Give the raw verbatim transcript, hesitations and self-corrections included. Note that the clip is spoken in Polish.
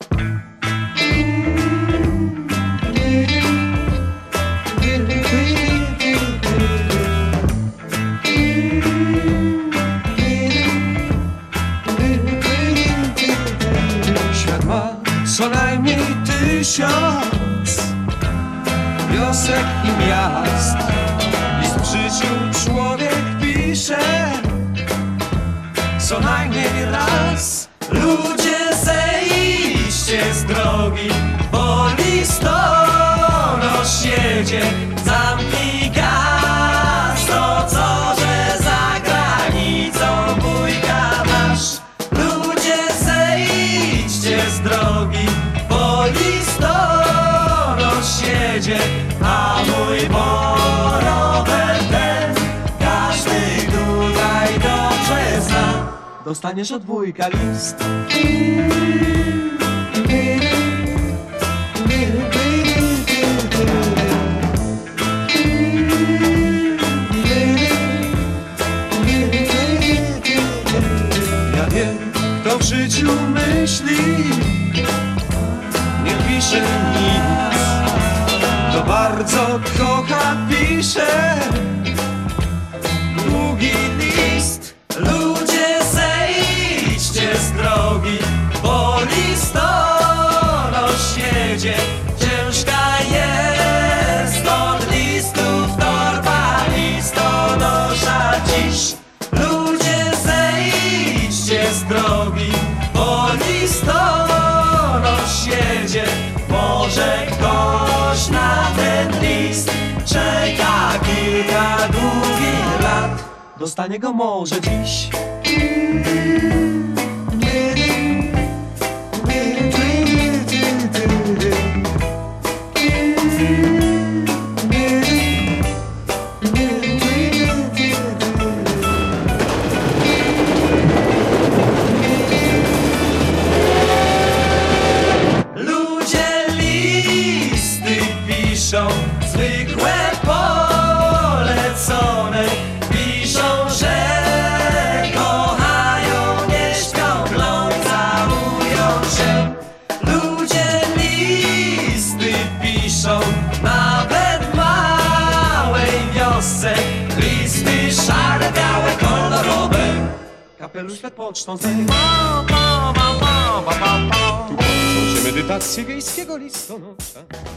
Świat ma co najmniej tysiąc wiosek i miast. List w życiu człowiek pisze co najmniej raz. Ludzie, zejdźcie z drogi, bo listonosz jedzie. Zamknij gaz, to co, że za granicą wujka masz. Ludzie, zejdźcie z drogi, bo listonosz jedzie. A mój rower ten każdy tutaj dobrze zna. Dostaniesz od wujka list. Ja wiem, kto w życiu myśli, nie pisze nic. Kto bardzo kocha, pisze długi list. Ludzie, zejdźcie z drogi, bo listonosz jedzie. Ciężka jest od listów torba listonosza dziś. Ludzie, zejdźcie z drogi, bo listonosz jedzie. Może ktoś na ten list czeka kilka długich lat. Dostanie go może dziś. Ludzie listy piszą, zwykłe polecone. Piszą, że kochają, nie śpią, klą, całują się. Ludzie listy piszą, nawet w małej wiosce. Listy szare, białe, kolorowe. Kapelusz przed pocztą zej. Tu kończą się medytacje wiejskiego listonosza.